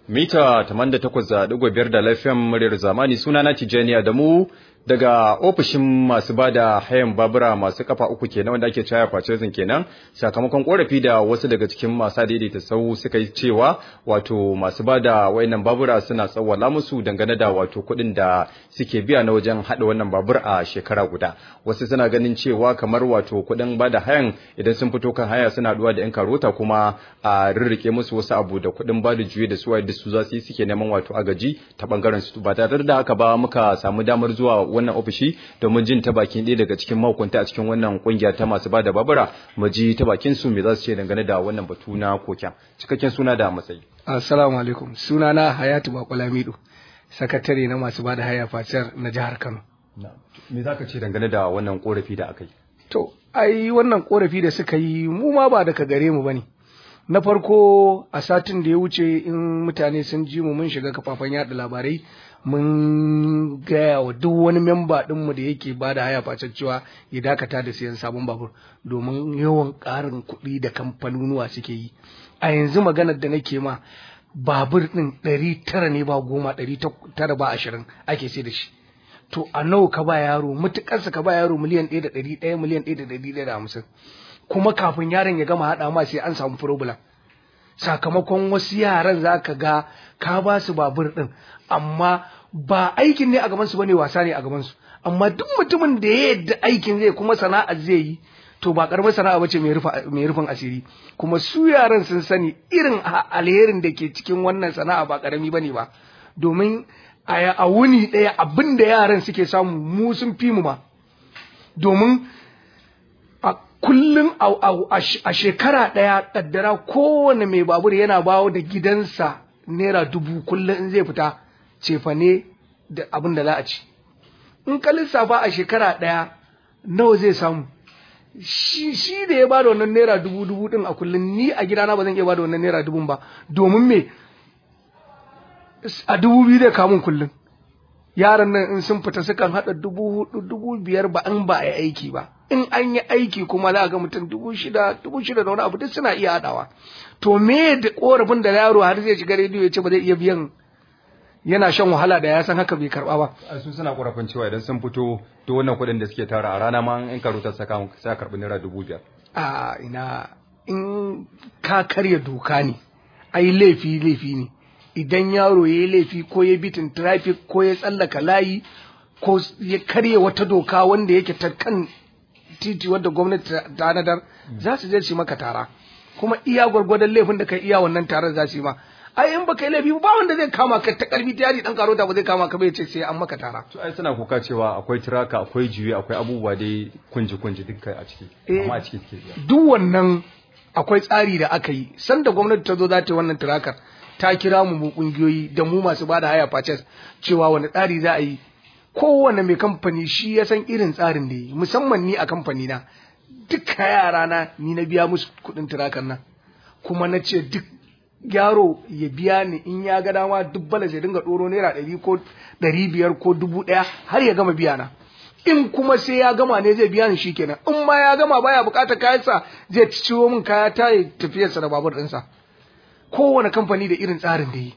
mita 88.5 da lafiyan muryar zamani sunana Tijaniya da mu daga ofishin masu bada hayan babura masu kafa uku kenan wanda ake caya purchasing kenan sakamakon korafi da wasu daga cikin masu daidaita sau suka yi cewa wato masu bada wayannan babura suna tsawwala musu dangane da wato kuɗin da suke biya na wajen hada wannan babur a shekara guda. Wasu suna ganin cewa kamar wato kuɗin bada hayan idan sun fito kan haya suna duwa da yan karota kuma a rirrike musu wasu abu da kuɗin bada juye da suwaye da su za su yi suke neman wato agaji ta bangaren su. Ba tare da haka ba muka samu damar zuwa wannan ofishi domin jin ta bakin ɗaya daga cikin mahukunta a cikin wannan kungiya ta masu bada babura mu ji ta bakin su me za su ce dangane da wannan batu na koken. Cikakken suna da matsayi. Assalamu alaikum. Sunana Hayatu Bakolamido, sakatare na masu bada haya facar na jihar Kano. Me zaka ce dangane da wannan korafi da aka yi? To, ai wannan korafi da suka yi mu ma ba daga gare mu bane. Na farko a satin da ya wuce in mutane sun ji mu mun shiga kafafen yada labarai mun gaya wa duk wani memba ɗinmu da yake ba da haya facen cewa ya dakata da siyan sabon babur domin yawan ƙarin kuɗi da kamfanonuwa suke yi. A yanzu maganar da nake ma babur ɗin 900 ne ba 10, 900 ba 20 ake sai da shi. To a nawa ka ba yaro mutukarsa ka ba yaro miliyan 1.100 miliyan 1.150 kuma kafin yaron ya gama haɗa ma sai an samu problem. Sakamakon wasu yaran za ka ga ka ba su babur ɗin amma ba aikin ne a gabansu bane wasa ne a gabansu, amma duk mutumin da ya yadda aikin zai kuma sana'a zai yi to ba karamar sana'a bace mai rufin asiri, kuma su yaran sun sani irin alherin da ke cikin wannan sana'a ba karami bane ba, domin a wuni ɗaya abin da yaran suke samu mu sun fi mu ma, domin kullum a shekara ɗaya ƙaddara kowane mai babur yana bawo da gidansa naira 1000 kullum in zai fita cefane da abin da za a ci. In ka lissafa a shekara ɗaya nawa zai samu, shi da ya ba da wannan naira 1000 ɗin a kullum, ni a gidana ba zan iya ba da wannan naira 1000 ba, domin me a 2000 zai kamun kullum. Yaran nan in sun fita sukan haɗa 4000 5000 ba in ba a yi aiki ba. In an yi aiki kuma za a ga mutum 6000 da wani abu duk suna iya haɗawa. To me da korafin da yaro har zai shiga rediyo ya ce ba zai iya biyan, yana shan wahala da ya san haka bai karɓa ba. Sun suna korafin cewa idan sun fito to wannan kuɗin da suke tara a rana ma in karuta saka sai karɓi naira 5000. Ina in ka karya doka ne, ai laifi ne. Idan yaro ya yi laifi ko ya bitin traffic ko ya tsallaka layi ko ya karya wata doka wanda yake ta kan titi wadda gwamnati ta nadar, za su je su maka tara, kuma iya gwargwadon laifin da kai iya wannan tarar za su yi ma. Ai in baka yi laifi ba wanda zai kama ka ta karfi ta yari dan karota ba zai kama ka bai ce sai an maka tara. To ai suna kuka cewa akwai tiraka, akwai juye, akwai abubuwa dai kunji dukkan a ciki, amma a ciki take. Duk wannan akwai tsari da aka yi sanda gwamnati ta zo za ta yi wannan tirakar, ta kira mu kungiyoyi da mu masu bada haya purchase cewa wani tsari za a yi. Kowane mai kamfani shi ya san irin tsarin da yi, musamman ni a kamfani na duka yara na ni na biya musu kuɗin tirakar nan, kuma na ce duk yaro ya biya ni in ya ga dama duk balas ya dinga ɗoro naira 100 ko 500 ko 1000 har ya gama biya na. In kuma sai ya gama ne zai biya ni shikenan, in ma ya gama baya bukatar kayansa zai ciwo min kaya ta yi tafiyarsa da babur ɗinsa. Kowane kamfani da irin tsarin da yi,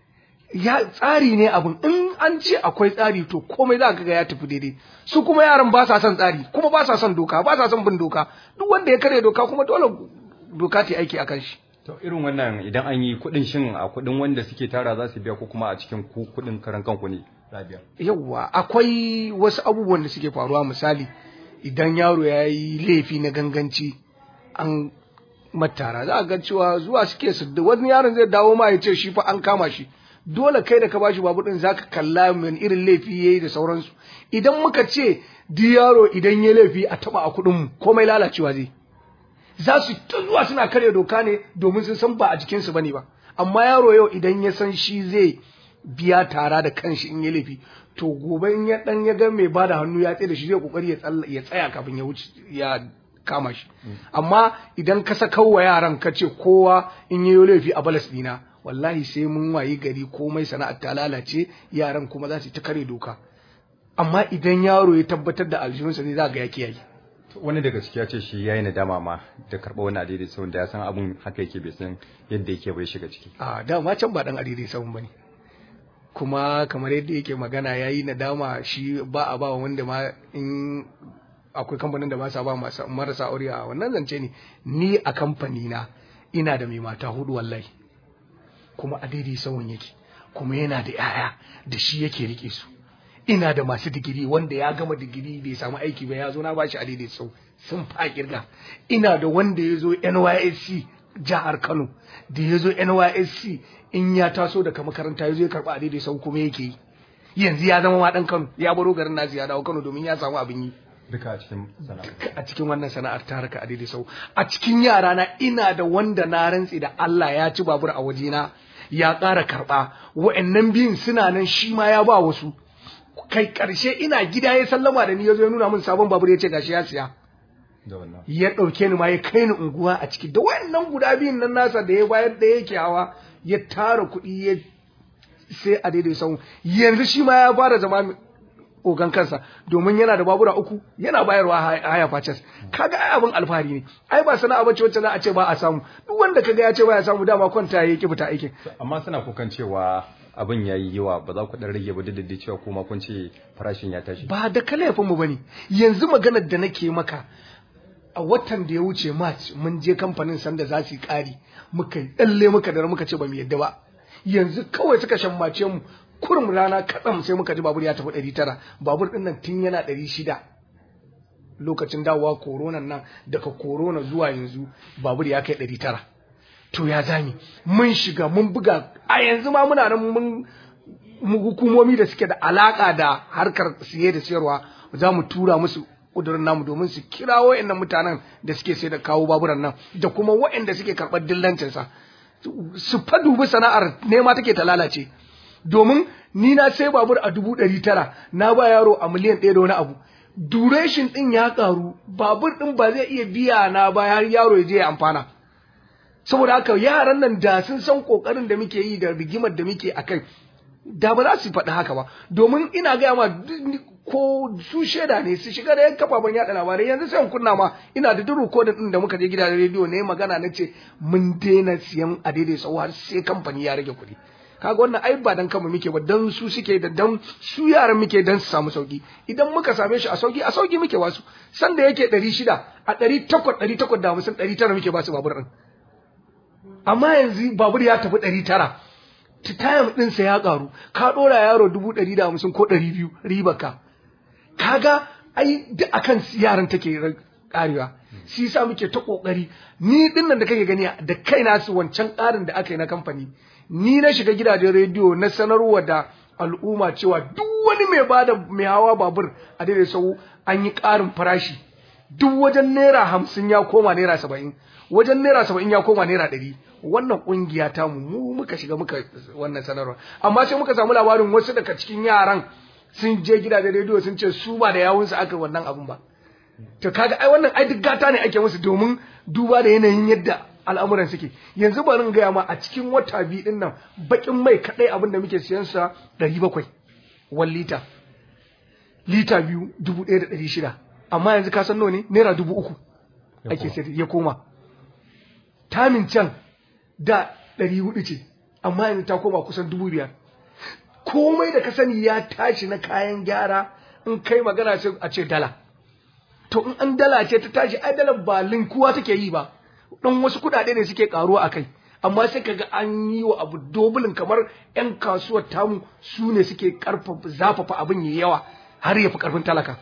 ya tsari ne abin, in an ce akwai tsari to komai za ka ga ya tafi daidai. Su kuma yaran ba sa son tsari, kuma ba sa son doka, ba sa son bin doka. Duk wanda ya karya doka kuma dole doka ta aiki akan shi. To irin wannan idan an yi kuɗin shin a kuɗin wanda suke tara za su biya ko kuma a cikin kuɗin karan kanku ne za biya? Yawwa, akwai wasu abubuwan da suke faruwa, misali idan yaro ya yi laifi na ganganci an matara, za a ga cewa zuwa suke su wani yaron zai dawo ma ya ce shi fa an kama shi. Dole kai da ka bashi babu din zaka kalla min irin laifi yayi da sauransu. Idan muka ce di yaro idan yayi laifi a taba a kudin mu komai lalacewa zai, za su zuwa suna karya doka ne domin sun san ba a jikin su bane ba. Amma yaro yau idan ya san shi zai biya tara da kanshi in yayi laifi, to gobe in ya dan ya ga mai bada hannu ya tsaye da shi zai kokari ya tsaya kafin ya wuce ya kama shi. Amma idan ka saka wa yaran ka ce kowa in yayi laifi a balas dina, wallahi sai mun wayi gari komai sana'ar ta lalace, yaran kuma za su ta kare doka. Amma idan yaro ya tabbatar da aljihunsa ne za ga ya kiyaye. wani daga ciki ya ce shi yayi nadama ma da karɓa wani adidi sau da ya san abun haka yake bai san yadda yake bai shiga ciki a dama can ba dan adidi sau bane kuma kamar yadda yake magana yayi nadama shi ba a ba wanda ma in akwai kamfanin da ba sa ba marasa aure a wannan zance ne ni a kamfani na ina da mai mata 4 wallahi kuma adidi sauran yake kuma yana da yaya da shi yake rike su ina da masu digiri wanda ya gama digiri bai samu aiki ba ya zo na bashi adidi sau sun fa kirga ina da wanda ya zo NYSC jihar Kano da ya zo NYSC in ya taso daga makaranta ya zo ya karba adidi sau kuma yake yi yanzu ya zama ma dan Kano ya baro garin nasu ya dawo Kano domin ya samu abin yi duka a cikin sana'ar a cikin wannan sana'ar ta harka adidi sau a cikin yara na ina da wanda na rantsi da Allah ya ci babur a wajena ya ƙara karɓa wa'annan biyun suna nan shi ma ya ba wasu kai ƙarshe ina gida ya sallama da ni ya zo ya nuna min sabon babur ya ce gashi ya siya ya ɗauke ni ma ya kai ni unguwa a ciki da wa'annan guda biyun nan nasa da ya bayar da yake hawa ya tara kuɗi ya sai a daidai sau yanzu shi ma ya fara zama ogan kansa domin yana da babura 3 yana bayarwa haya faces kaga ai abin alfahari ne ai ba sana'a bace wacce za a ce ba a samu duk wanda kaga ya ce ba ya samu dama kwanta yake fita aikin amma suna kukan cewa abin yayi yawa ba za ku dan rage ba da cewa kuma kun ce farashin ya tashi ba da kalafin mu bane yanzu maganar da nake maka a watan da ya wuce March mun je kamfanin sanda za su yi kari muka dalle muka da muka ce ba mu yadda ba yanzu kawai suka shammace mu kurum rana kaɗan sai muka ji babur ya tafi 900 babur ɗin nan tun yana 600 lokacin dawowa koronan nan daga korona zuwa yanzu babur ya kai 900 to ya zami mun shiga mun buga a yanzu ma muna nan mun hukumomi da suke da alaka da harkar siye da siyarwa za mu tura musu kudurin namu domin su kira wa'annan mutanen da suke sai da kawo baburan nan da kuma wa'anda suke karɓar dillancinsa su fa dubi sana'ar nema take ta lalace domin ni na sai babur a 900 na ba yaro a miliyan 1 da wani abu duration din ya karu babur din ba zai iya biya na ba har yaro ya je ya amfana saboda haka yaran nan da sun san kokarin da muke yi da rigimar da muke akai da ba za su faɗi haka ba domin ina ga ma ko su sheda ne su shiga da kafafen yada labarai yanzu sai kunna ma ina da duk recording din da muka je gidajen rediyo ne magana nace mun daina siyan a daidai sau har sai kamfani ya rage kuɗi kaga wannan ai ba dan kama muke ba dan su suke da dan su yaran muke dan su samu sauki idan muka same shi a sauki muke wasu sanda yake 600 a 850 900 muke ba su babur din amma yanzu babur ya tafi 900 time din sa ya karu ka dora yaro 150 ko 200 ribarka kaga ai duk akan yaran take karewa shi yasa muke ta kokari ni dinnan da kake gani da kaina su wancan karin da aka yi na kamfani ni na shiga gidajen rediyo na sanarwa da al'umma cewa duk wani mai hawa babur a daidai sau an yi ƙarin farashi duk wajen naira 50 ya koma naira 70 wajen naira 70 ya koma naira 100 wannan kungiya ta mu muka shiga muka wannan sanarwa amma sai muka samu labarin wasu daga cikin yaran sun je gidajen rediyo sun ce su ba da yawun su aka wannan abun ba to kaga ai wannan ai duk gata ne ake musu domin duba da yanayin yadda al'amuran suke yanzu bari in gaya ma a cikin wata biyu din nan bakin mai kadai abin da muke siyan sa 700 1 lita lita biyu 1600 amma yanzu ka san nawa ne naira 3000 ake sai ya koma tamin can da 400 ce amma yanzu ta koma kusan 5000 komai da ka sani ya tashi na kayan gyara in kai magana sai a ce dala to in an dala ce ta tashi ai dalar ba linkuwa take yi ba dan wasu kudade ne suke karuwa akai amma sai kaga an yi wa abu dobulin kamar yan kasuwar tamu su ne suke karfafa zafafa abin yayi yawa har ya fi karfin talaka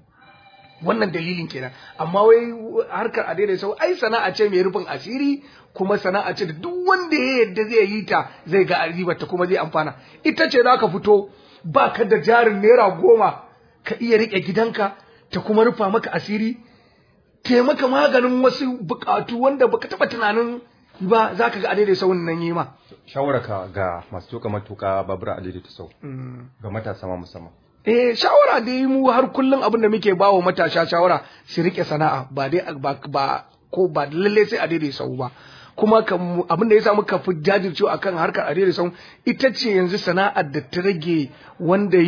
wannan dalilin kenan amma wai harkar a daidai sau ai sana'a ce mai rufin asiri kuma sana'a ce da duk wanda ya yadda zai yi ta zai ga ribar ta kuma zai amfana ita ce zaka fito baka da jarin naira 10 ka iya rike gidanka ta kuma rufa maka asiri taimaka maganin wasu bukatu wanda baka taba tunanin ba zaka ga a daidai sau nan yi ma shawararka ga masu matuka babura a daidai sau ga matasa ma musamman shawara dai mu har kullun abin da muke bawa matasha shawara su rike sana'a ba dai ba lalle sai a daidai sau ba kuma abin da yasa muka fi jajircewa akan harkar a daidai sau ita ce yanzu sana'ar da ta rage wanda yau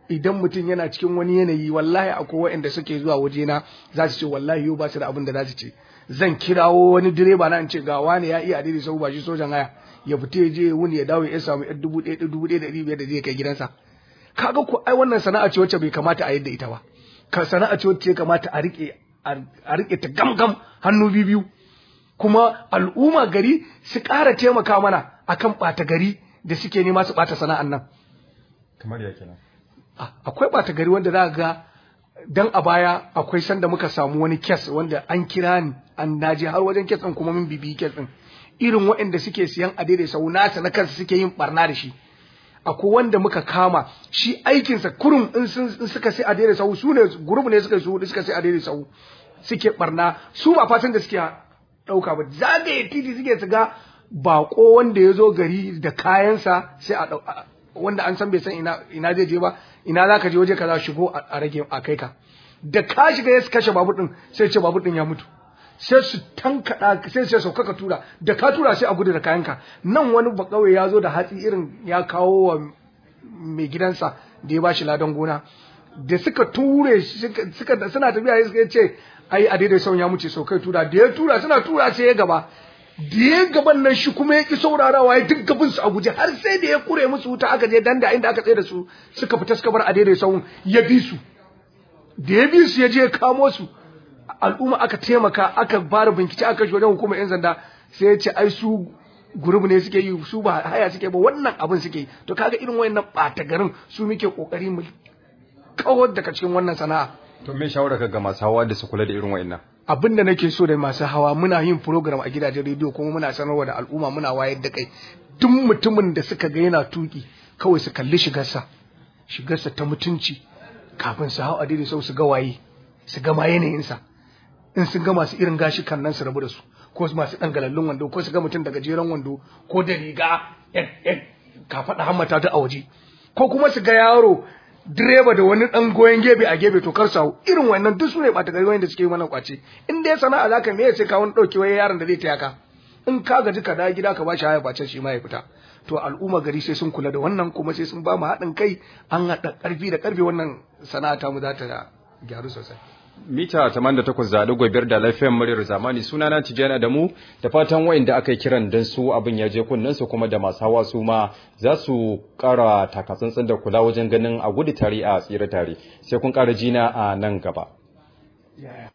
idan mutum yana cikin wani yanayi wallahi akwai waɗanda suke zuwa wajena za su ce wallahi yau ba su da abin da za su ce zan kirawo wani direba na in ce ga wani ya iya adiri sau ba shi sojan haya ya fita ya je wuni ya dawo ya samu 1,500 da zai kai gidansa. Kaga ko ai wannan sana'a ce wacce bai kamata a yadda ita ba, ka sana'a ce wacce ya kamata a rike ta gamgam hannu biyu, kuma al'umma gari su ƙara taimaka mana akan ɓata gari da suke nema su ɓata sana'an nan. Kamar ya kenan. Akwai ɓata gari wanda za ga dan a baya akwai sanda muka samu wani kes wanda an kira ni an naje har wajen kes ɗin kuma mun bibiyi kes ɗin irin waɗanda suke siyan adaidaita sau nasa na kansu suke yin barna da shi. Akwai wanda muka kama shi aikinsa kurum in suka sai adaidaita sau su ne group ne suka sai adaidaita sau suke barna su ba fatan da suke ɗauka ba zagaye titi suke su ga bako wanda ya zo gari da kayansa sai a wanda an san bai san ina zai je ba ina za ka je waje kaza shigo a rage a kai ka da ka shiga ya kashe babur din sai ce babur din ya mutu sai su tankada sai sauka ka tura da ka tura sai a gudu da kayanka. Nan wani bakawai ya zo da hatsi irin ya kawo wa mai gidansa da ya bashi ladan gona da suka ture suna tafiya suka ce ai a daidai son ya muce saukai tura da ya tura suna tura sai ya gaba da ya gaban nan shi kuma ya ki saurarawa ya duk gabin su a guje har sai da ya kure musu wuta aka je danda inda aka tsaye da su suka fita suka bar a daidai sau ya bi su da ya bi su ya je ya kamo su al'umma aka taimaka aka fara bincike aka shi wajen hukumar yan sanda sai ya ce ai su gurbi ne suke yi su ba haya suke ba wannan abin suke yi. To kaga irin wayannan ɓata garin su muke kokari mu kawar daga cikin wannan sana'a. To me shawara ka ga masu hawa da su kula da irin wayannan? Abin da nake so da masu hawa muna yin program a gidajen rediyo kuma muna sanarwa da al'umma muna wayar da kai duk mutumin da suka ga yana tuki kawai su kalli shigarsa ta mutunci kafin su hau adiri sau su ga waye su ga ma yanayinsa in sun ga masu irin gashi kan nan su rabu da su ko masu dan galallun wando ko su ga mutum da gajeren wando ko da riga ka faɗa hammata ta a waje ko kuma su ga yaro direba da wani dan goyen gebe a gebe to kar su irin wannan duk su ne ɓata gari wanda suke yi mana kwace. In dai sana'a zaka me sai ka wani dauke waye yaron da zai taya ka in ka gaji ka da gida ka bashi haya bacin shi ma ya fita. To al'umma gari sai sun kula da wannan kuma sai sun ba mu haɗin kai an haɗa ƙarfi da ƙarfe wannan sana'a ta mu za ta gyaru sosai. Mita 88.5 da lafiyar muryar zamani sunana Tijjani Adamu da fatan wayanda aka yi kiran dan su abin ya je kunnen su kuma da masu hawa su ma za su ƙara takatsantsan da kula wajen ganin a gudu tare a tsira tare sai kun ƙara jina a nan gaba.